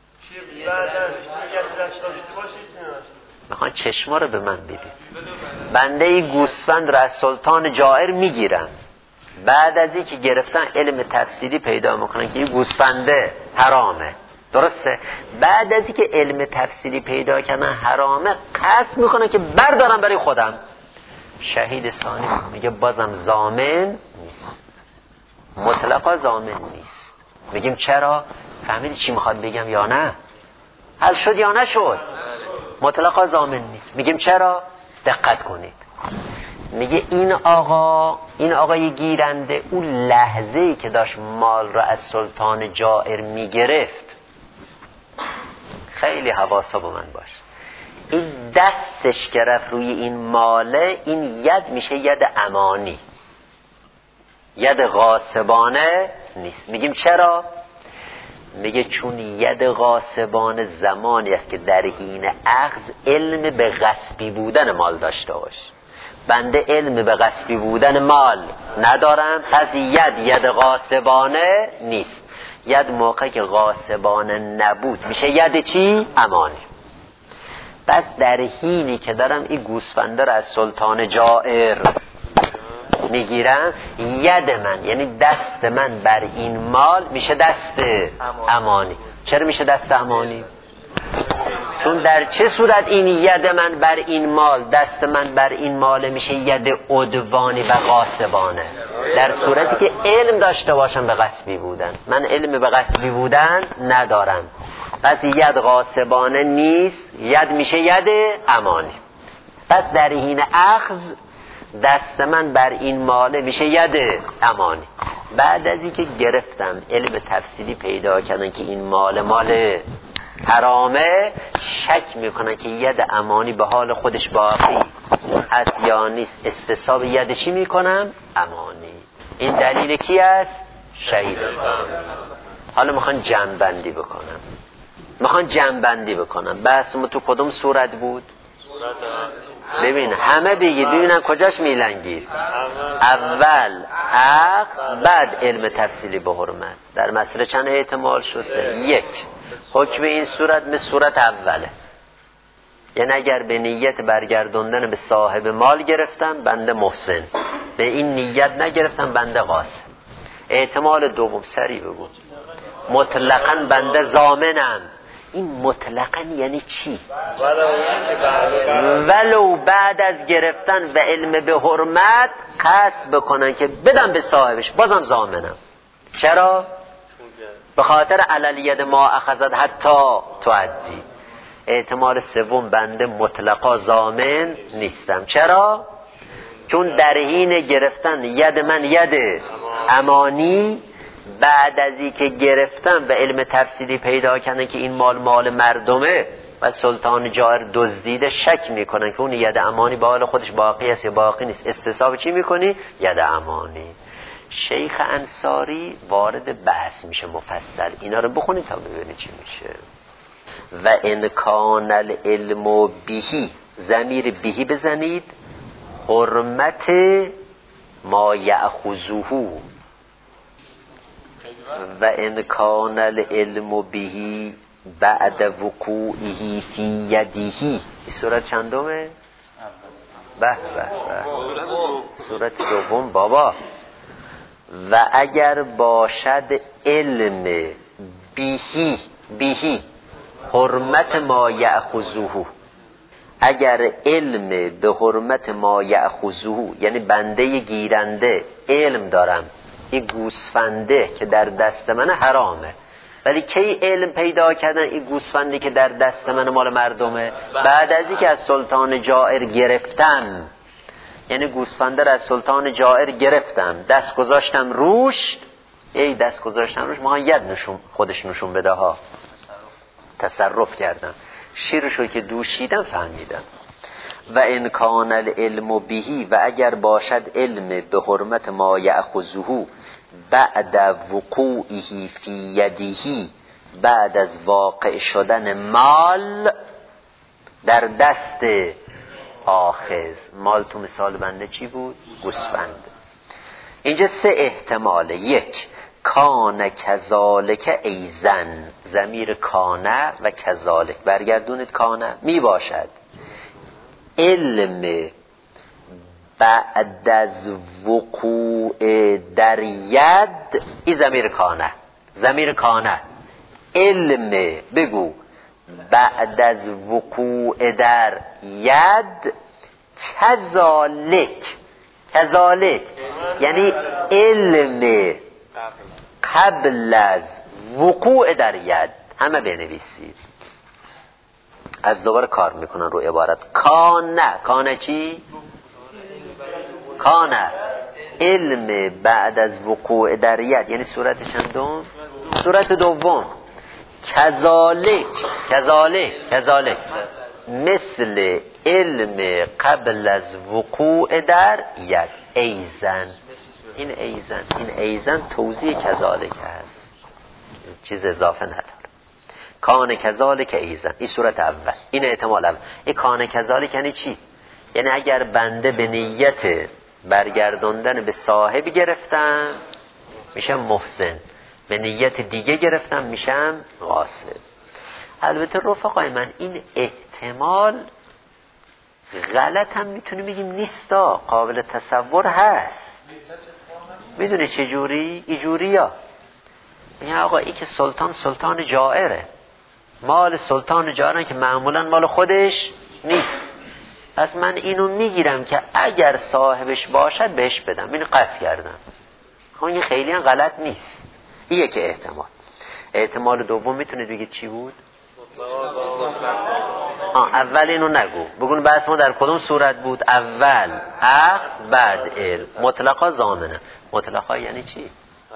میخوان چشما رو به من بدید. بنده ای گوسفند را از سلطان جائر میگیرن، بعد از اینکه گرفتن علم تفصیلی پیدا میکنن که این گوسفنده حرامه. درسته؟ بعد از اینکه علم تفصیلی پیدا کردن حرامه، قصد میکنن که بردارن برای خودم. شهید ثانی میگه بازم ضامن نیست، مطلقا ضامن نیست. میگیم چرا؟ فهمیدی چی میخواد بگم یا نه؟ حل شد یا نشد؟ مطلقا ضامن نیست. میگیم چرا؟ دقت کنید. میگه این آقای گیرنده اون لحظه‌ای که داشت مال را از سلطان جائر میگرفت، خیلی حواسا با من باش، این دستش گرفت روی این ماله، این ید میشه ید امانی، ید غاصبانه نیست. میگیم چرا؟ میگه چون ید غاصبانه زمانی است که در حین اخذ علم به غصبی بودن مال داشته باش. بنده علم به غصبی بودن مال ندارم، پس ید غاصبانه نیست. ید موقعی که غاصبانه نبود میشه ید چی؟ امانی. پس در حینی که دارم این گوسفنده را از سلطان جائر میگیرم، ید من یعنی دست من بر این مال میشه دست امانی. چرا میشه دست امانی؟ چون در چه صورت این ید من بر این مال، دست من بر این مال میشه ید عدوانی و غاصبانه؟ در صورتی که علم داشته باشم به غصبی بودن. من علم به غصبی بودن ندارم، پس ید غاصبانه نیست، ید میشه ید امانی. پس در حین اخذ دست من بر این مال میشه ید امانی. بعد از اینکه گرفتم علم تفصیلی پیدا کردن که این مال حرامه، شک میکنن که ید امانی به حال خودش باقی هست یا نیست. استصحاب ید چی میکنم؟ امانی. این دلیل کی است؟ شهید ثانی. حالا میخوان جمع بندی بکنم. بحث ما تو کدوم صورت بود؟ ببین همه بگید ببینم کجاش میلنگید. اول عقل، بعد علم تفصیلی به حرمت. در مسئله چند احتمال شده؟ یک. حکم این صورت به صورت اوله، یعنی اگر به نیت برگردوندن به صاحب مال گرفتم بنده محسن، به این نیت نگرفتم بنده قاصر. احتمال دوم سریع بگو. مطلقاً بنده ضامنم. این مطلقاً یعنی چی؟ ولو بعد از گرفتن و علم به حرمت قصد بکنن که بدم به صاحبش، بازم ضامنم. چرا؟ به خاطر علالید ما اخذت حتی تؤدی. احتمال سوم بنده مطلقا ضامن نیستم. چرا؟ چون در حین گرفتن ید من ید امانی، بعد از این که گرفتم و علم تفصیلی پیدا کردن که این مال مردمه و سلطان جائر دزدیده، شک میکنن که اون ید امانی به حال خودش باقی است یا باقی نیست. استصحاب چی میکنی؟ ید امانی. شیخ انصاری وارد بحث میشه مفصل. اینا رو بخونید تا ببینید چی میشه. و ان کان العلم بهی، ضمیر بهی بزنید، حرمت ما یأخذه. و ان کان العلم بهی بعد وقوعه فی یده. این سورت چندمه؟ به سورت دوم بابا. و اگر باشد علم بهی حرمت ما یأخذه، اگر علم به حرمت ما یأخذه یعنی بنده گیرنده علم دارم این گوسفنده که در دست من حرامه، ولی کی علم پیدا کردن این گوسفنده که در دست من مال مردمه؟ بعد از اینکه از سلطان جائر گرفتم، یعنی گوسفنده را از سلطان جائر گرفتم، دست گذاشتم روش، ما ید خودش نشون بده ها، تصرف کردم، شیرشو که دوشیدم فهمیدم. و ان کان العلم بهی، و اگر باشد علم به حرمت ما یأخذه بعد وقوعه فی یده، بعد از واقع شدن مال در دست آخذ. مال تو مثال بنده چی بود؟ گوسفند. اینجا سه احتماله. یک، کان کذالک ایزن، ضمیر کانه و کذالک برگردونید. کانه می باشد علم بعد از وقوع در ید، این ضمیر کانه علم بگو بعد از وقوع در ید کذالک یعنی علم قبل از وقوع در ید. همه بنویسید. از دوباره کار میکنن رو عبارت. کانه چی؟ کانه علم بعد از وقوع در ید یعنی صورت چندم؟ صورت دوم. کذالک مثل علم قبل از وقوع در ید. این ایزن توضیح کذالک هست، چیز اضافه نداره. کان کذالک ایزن، این صورت اول، این احتمال اول. این کان کذالک یعنی چی؟ یعنی اگر بنده به نیت برگردوندن به صاحب گرفتم میشم محسن، به نیت دیگه گرفتم میشم قاصد. البته رفقای من این احتمال غلط هم میتونیم بگیم نیستا، قابل تصور هست. میدونه چه جوری؟ ایجوری ها میگه آقا ای که سلطان جائره، مال سلطان جائره که معمولا مال خودش نیست، پس من اینو میگیرم که اگر صاحبش باشد بهش بدم. اینو قصد کردم. خب این خیلی هم غلط نیست. این یکی احتمال دوم میتونید بگید چی بود؟ اول اینو نگو، بگون بس ما در کدوم صورت بود؟ اول عقد بعد علم. مطلقا ضامنه. مطلقا یعنی چی؟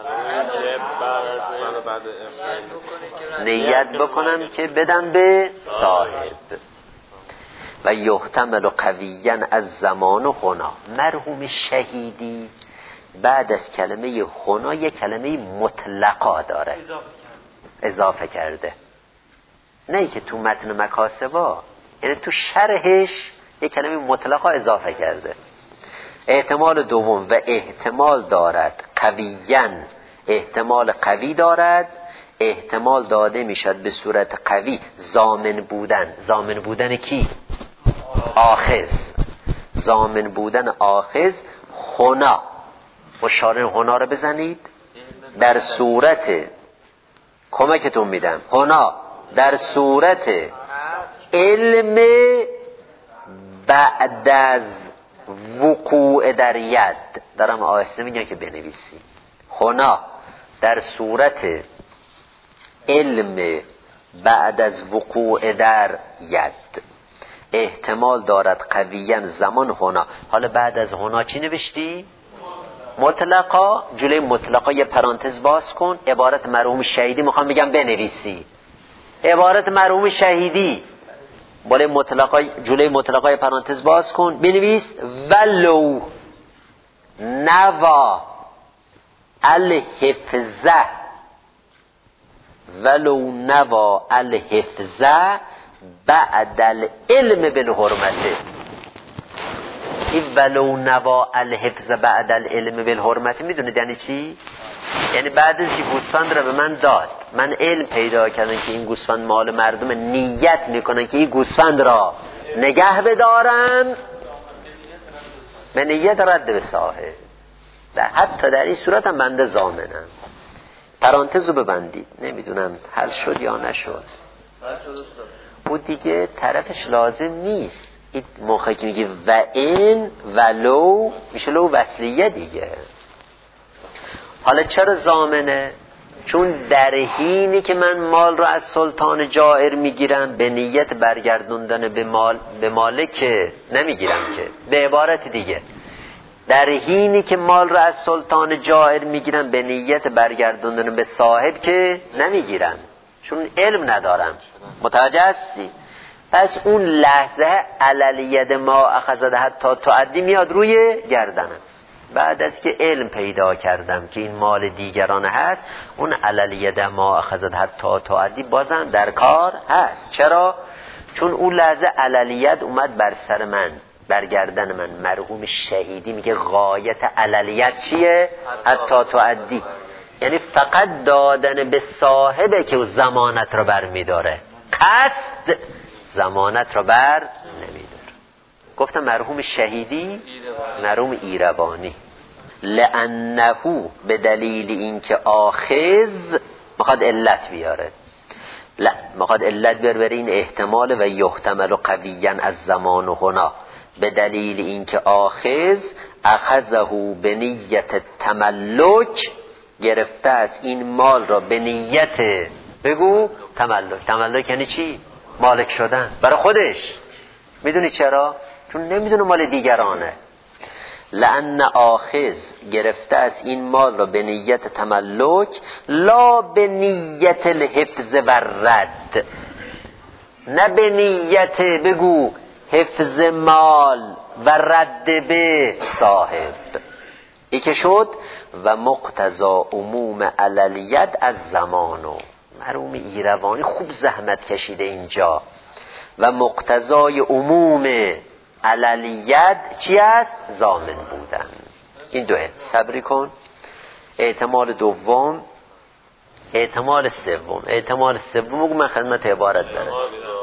نیت بکنم که بدم به صاحب. و یحتمل قویاً از زمان و هنا. مرحوم شهیدی بعد از کلمه هنا یک کلمه مطلقا داره اضافه کرده، نه ای که تو متن مکاسبا، یعنی تو شرحش یک کلمه مطلقا اضافه کرده. احتمال دوم و احتمال دارد قویاً، احتمال قوی دارد. احتمال داده میشد به صورت قوی ضامن بودن کی؟ آخذ. ضامن بودن آخذ هنا. و شارن هنا رو بزنید. در صورت کمکتون میدم، هنا در صورت علم بعد از وقوع در ید. دارم آهسته میگم که بنویسی. هنا در صورت علم بعد از وقوع در ید. احتمال دارد قویاً زمان هنا. حالا بعد از هنا چی نوشتی؟ مطلقا. جلوی مطلقا یه پرانتز باز کن. عبارت مرحوم شهیدی میخوام بگم بنویسی. عبارت مرحوم شهیدی جلوی مطلقا یه پرانتز باز کن بنویس. ولو نوا الحفظه بعد العلم بالحرمته. این ولو نوا الحفظ بعد العلم بالحرمته میدونید یعنی چی؟ یعنی بعد از این گوسفند را به من داد، من علم پیدا کردم که این گوسفند مال مردم، نیت میکنن که این گوسفند را نگه بدارم، به نیت رد به صاحب. حتی در این صورت هم بنده ضامنم. پرانتز رو ببندید. نمیدونم حل شد یا نشد. او دیگه طرفش لازم نیست. این موقعی که میگه و این ولو میشه لو وصلیه دیگه. حالا چرا ضامنه؟ چون در حینی که من مال رو از سلطان جائر میگیرم به نیت برگردوندن به مالک نمیگیرم که. به عبارت دیگه در حینی که مال رو از سلطان جائر میگیرم به نیت برگردوندن به صاحب که نمیگیرم، چون علم ندارم. متوجه هستی؟ پس اون لحظه علالید ما اخذده حتی تعدی میاد روی گردنم. بعد از که علم پیدا کردم که این مال دیگران هست، اون علالید ما اخذده حتی تعدی بازم در کار هست. چرا؟ چون اون لحظه علالید اومد بر سر من، بر گردن من. مرحوم شهیدی میگه غایت علالیت چیه؟ حتی تعدی، یعنی فقط دادن به صاحبه که ضمانت رو بر میداره، قصد ضمانت رو بر نمیداره. گفتم مرحوم شهیدی، مرحوم ایروانی. لأنه به دلیل اینکه آخذ میخواد علت بیاره، لا میخواد علت بره این احتمال و یحتمل قویا از زمان و هنا، به دلیل اینکه آخذ اخذه به نیت تملک، گرفته از این مال را به نیت بگو تملک. تملک یعنی چی؟ مالک شدن برای خودش. میدونی چرا؟ چون نمیدونه مال دیگرانه. لأن آخذ گرفته از این مال را به نیت تملک، لا به نیت الحفظ و رد، نه به نیت بگو حفظ مال و رد به صاحب. ای که شد و مقتضا عموم علالید از زمانو. مرحوم ایروانی خوب زحمت کشیده اینجا. و مقتضای عموم علالید چی است؟ ضامن بودن. این دوه صبری کن. احتمال دوم، احتمال سوم. احتمال سوم من خدمت عبارت دارم.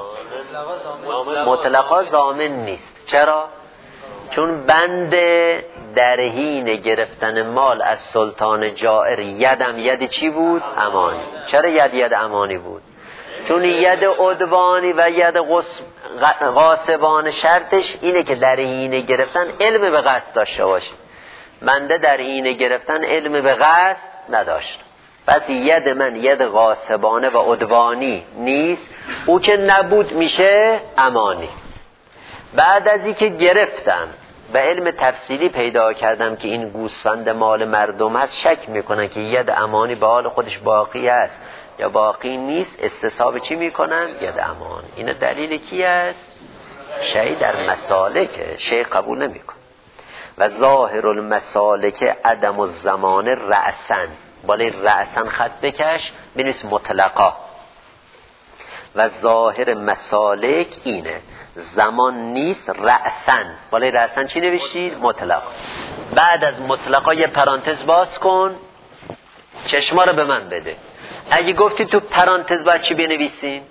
مطلقا ضامن نیست. چرا؟ چون بند در حین گرفتن مال از سلطان جائر یدم ید چی بود؟ امانی. چرا ید امانی بود؟ چون ید عدوانی و ید غاصبان شرطش اینه که در حین گرفتن علم به قصد داشته باشه. بنده در حین گرفتن علم به قصد نداشت، پس ید من ید غاصبانه و عدوانی نیست، او که نبود میشه امانی. بعد از این که گرفتم به علم تفصیلی پیدا کردم که این گوسفند مال مردم هست، شک میکنن که ید امانی به حال خودش باقی است یا باقی نیست، استصحاب چی میکنن؟ ید امان. این دلیل کی است؟ شیء در مسالک شیء قبول نمیکن. و ظاهر المسالک عدم الزمان رأسن، بالای رأسن خط بکش بنویس مطلقا. و ظاهر مسالک اینه زمان نیست رأسن، بالای رأسن چی نوشتید؟ مطلق. بعد از مطلقا یه پرانتز باز کن، چشما رو به من بده. اگه گفتی تو پرانتز باید چی بنویسیم؟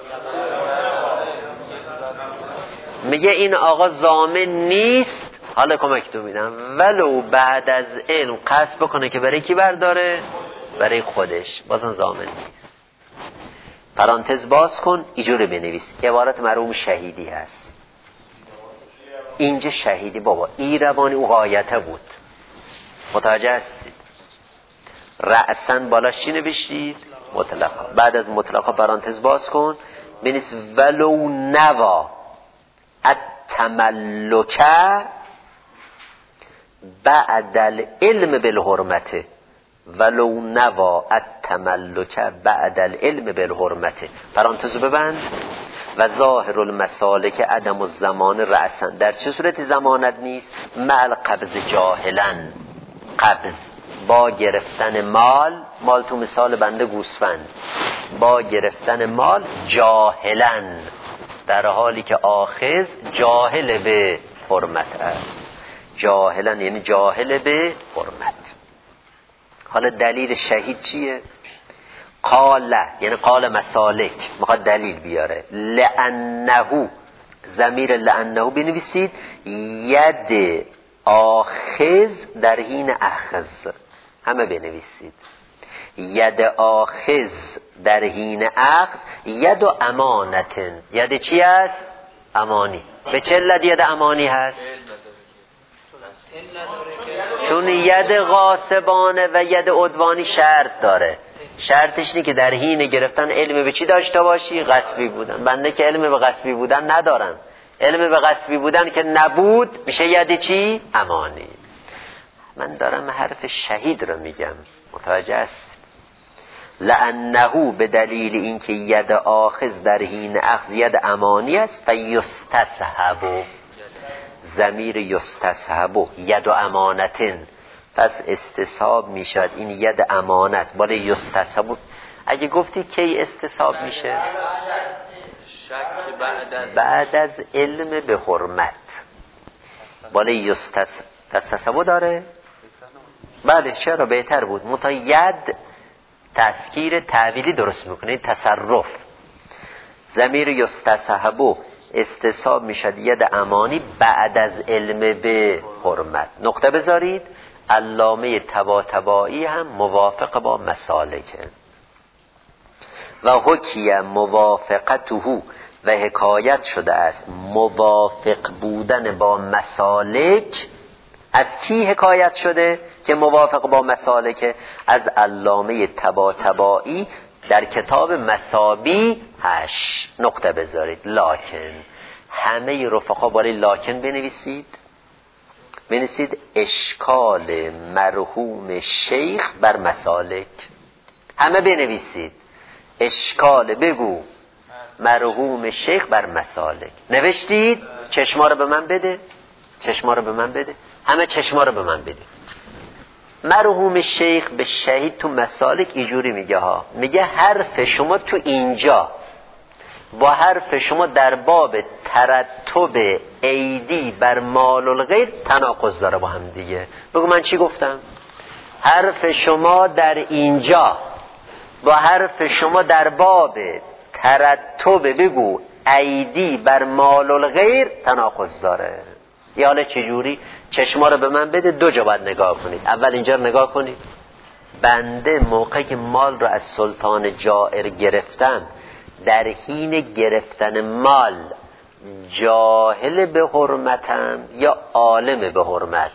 میگه این آقا ضامن نیست، حالا کمک تو میدم، ولو بعد از علم قصد بکنه که برای کی برداره؟ برای خودش، بازم ضامن نیست. پرانتز باز کن، اینجوری بنویس. عبارت مرحوم شهیدی هست. اینجا شهیدی بابا ایروانی او غایته بود، متوجه هستید؟ رأسن بالاش چی نوشتید؟ مطلقا. بعد از مطلقا پرانتز باز کن بنویس ولو نوا التملکه بعد العلم بالحرمته. ولو نوا التملکه بعد العلم بالحرمته. پرانتزو ببند. و ظاهر المسالک عدم الزمان رأسن، در چه صورت زمانت نیست؟ مع القبض جاهلن، قبض با گرفتن مال تو مثال بنده گوسفند، با گرفتن مال جاهلن، در حالی که آخذ جاهل به حرمت است. جاهلن یعنی جاهل به حرمت. حالا دلیل شهید چیه؟ قال یعنی قال مسالک، میخواد دلیل بیاره. لأنه، ضمیر لأنه بنویسید ید آخذ در حین اخذ، همه بنویسید. ید آخذ در حین اخذ ید و امانتن. ید چی هست؟ امانی. به چه علت ید امانی هست؟ چون ید غاصبانه و ید عدوانی شرط داره. شرطش اینه که در حین گرفتن علم به چی داشته باشی؟ غصبی بودن. بنده که علم به غصبی بودن ندارم، علم به غصبی بودن که نبود میشه ید چی؟ امانی. من دارم حرف شهید رو میگم، متوجه است؟ لأنه به دلیل اینکه ید آخذ در حین اخذ ید امانی است، فیستصحب، ضمیر یستصحب ید و امانتن، پس استصحاب میشد این ید امانت بالای یستصحب. اگه گفتی کی استصحاب میشه؟ بعد از علم به حرمت. بالای یستصحب داره؟ بله چرا بهتر بود. متید تذکیر تعویلی درست میکنه، تصرف. ضمیر یستصحب استصحاب میشد ید امانی بعد از علم به حرمت. نقطه بذارید. علامه طباطبایی هم موافق با مسالکه. و حکیه موافقته و حکایت شده است موافق بودن با مسالک. از کی حکایت شده که موافق با مسالک؟ از علامه طباطبایی در کتاب مسابی 8 نقطه بذارید. لکن همه رفقا بالای لکن بنویسید اشکال مرحوم شیخ بر مسالک. همه بنویسید اشکال بگو مرحوم شیخ بر مسالک. نوشتید؟ چشما رو به من بده، همه چشما رو به من بده. مرحوم شیخ به شهید تو مسالک اینجوری میگه ها، میگه حرف شما تو اینجا با حرف شما در باب ترتب ایدی بر مال الغیر تناقض داره با هم دیگه. بگو من چی گفتم؟ حرف شما در اینجا با حرف شما در باب ترتب بگو ایدی بر مال الغیر تناقض داره. یا حالا چجوری؟ چشما رو به من بده، دو جا باید نگاه کنید. اول اینجا رو نگاه کنید. بنده موقعی که مال رو از سلطان جائر گرفتم، در حین گرفتن مال جاهل به حرمتم یا عالم به حرمت؟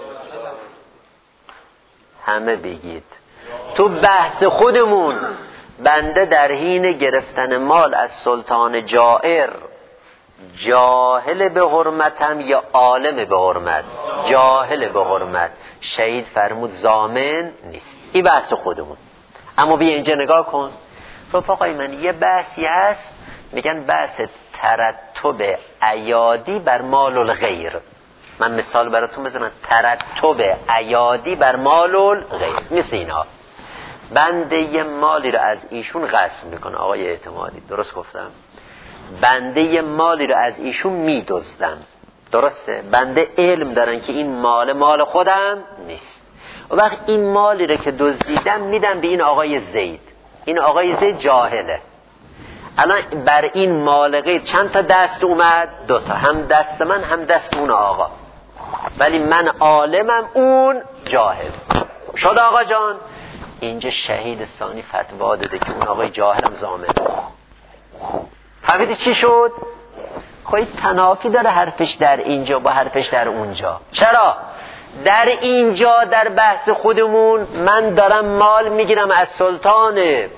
همه بگید. تو بحث خودمون بنده در حین گرفتن مال از سلطان جائر جاهل به حرمتم یا عالم به حرمت؟ جاهل به حرمت. شهید فرمود ضامن نیست. این بحث خودمون. اما بیا اینجا نگاه کن رفقای من، یه بحثی هست میگن بحث ترتب ایادی بر مال الغیر. من مثال براتون بزنم. ترتب ایادی بر مال الغیر مثل اینا. بنده یه مالی رو از ایشون غصب میکنه، آقای اعتمادی درست گفتم؟ بنده یه مالی رو از ایشون میدزدم، درسته؟ بنده علم دارن که این مال خودم نیست. و وقت این مالی رو که دزدیدم میدم به این آقای زید. این آقای زید جاهله. الان بر این مال غیر چند تا دست اومد؟ 2 تا، هم دست من هم دست اون آقا. ولی من عالمم، اون جاهل. شد آقا جان؟ اینجا شهید ثانی فتوا داده که اون آقای جاهلم ضامنه. فهمیدی چی شد؟ خواهی تنافی داره حرفش در اینجا با حرفش در اونجا. چرا؟ در اینجا در بحث خودمون من دارم مال میگیرم از سلطان.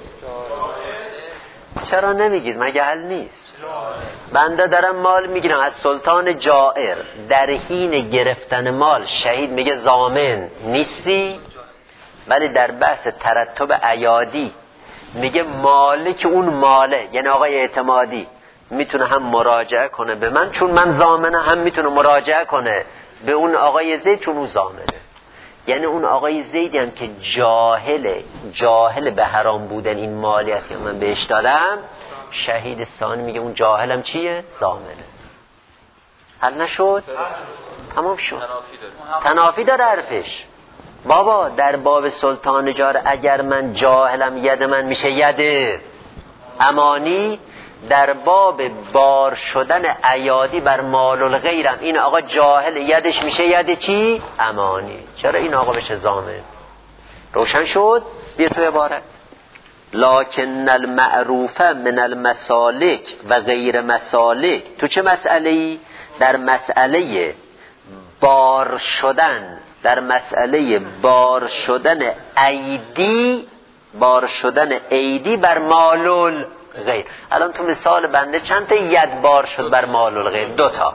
چرا نمیگید؟ مگه حل نیست؟ بنده دارم مال میگیرم از سلطان جائر. در حین گرفتن مال شهید میگه ضامن نیستی، ولی در بحث ترتب ایادی میگه مالک اون ماله، یعنی آقای اعتمادی میتونه هم مراجعه کنه به من چون من ضامنه، هم میتونه مراجعه کنه به اون آقای زید چون اون ضامنه. یعنی اون آقای زیدی هم که جاهل به حرام بودن این مالیت که من بهش دادم، شهید ثانی میگه اون جاهلم چیه؟ ضامنه. حل نشد؟ تمام شد. تنافی داره حرفش. بابا در باب سلطان جار اگر من جاهلم ید من میشه ید امانی، در باب بار شدن ایادی بر مال الغیرم این آقا جاهل یدش میشه ید چی؟ امانی. چرا این آقا بشه ضامن؟ روشن شد؟ بیا تو عبارت. لکن المعروف من المسالک و غیر مسالک. تو چه مسئله‌ای؟ در مسئله بار شدن، در مسئله بار شدن ایدی بر مال الغیر. الان تو مثال بنده چند تا ید بار شد بر مال الغیر؟ 2 تا.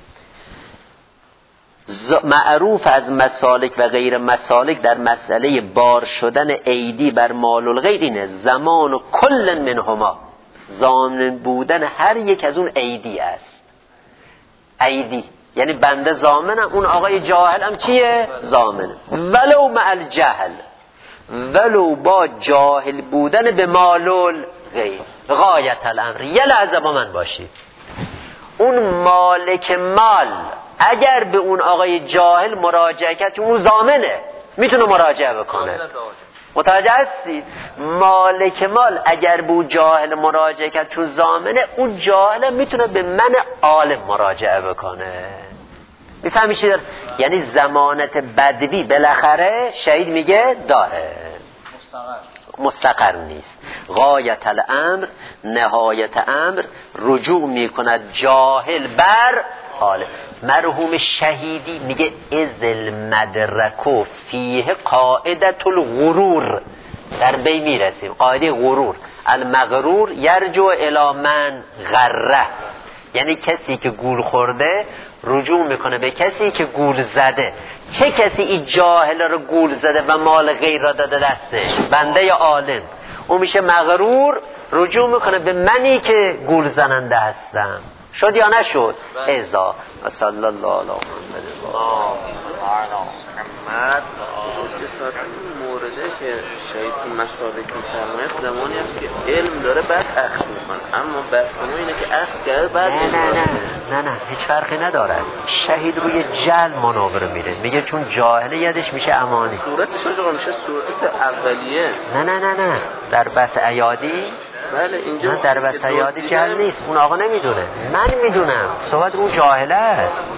معروف از مسالک و غیر مسالک در مسئله بار شدن ایدی بر مال الغیر اینه زمان و کل منهما، ضامن بودن هر یک از اون ایدی است. ایدی یعنی بنده ضامنم، اون آقای جاهل هم چیه؟ ضامنه. ولو مع الجهل، ولو با جاهل بودن به مال الغیر. غایت الامر. یه لحظه با من باشید. اون مالک مال اگر به اون آقای جاهل مراجعه کرد، اون ضامنه، میتونه مراجعه بکنه. متوجه هستید؟ مالک مال اگر به اون جاهل مراجعه کرد چون ضامنه، اون جاهل میتونه به من عالم مراجعه بکنه. میفهمی چی داره؟ یعنی ضمانت بدوی بالاخره شهید میگه داره. مستقر نیست. غایت الامر، نهایت امر، رجوع میکند جاهل بر عالم. مرحوم شهیدی میگه ازل مدرکو فیه قاعدت الغرور، در بی میرسیم قاعده غرور. المغرور یرجو الی من غره، یعنی کسی که گول خورده رجوع میکنه به کسی که گول زده. چه کسی این جاهل رو گول زده و مال غیر را داده دستش؟ بنده یا عالم. اون میشه مغرور، رجوع میکنه به منی که گول زننده هستم. شد یا نشد؟ ازا صلی الله علی محمد. جسارت این مورده که شاید تو مسالک میفرماید زمانی هست که علم داره بعد اخذ میکنه، اما بحث ما اینه که اخذ کرده بعد نه هیچ فرقی نداره. شهید روی جل مناظره میره، میگه چون جاهل یدش میشه امانی. صورتش آقا میشه صورت اولیه. نه در بس عیادی. بله اینجا نه در بس عیادی جهل نیست، اون آقا نمیدونه، من میدونم. صحبت اون جاهله است.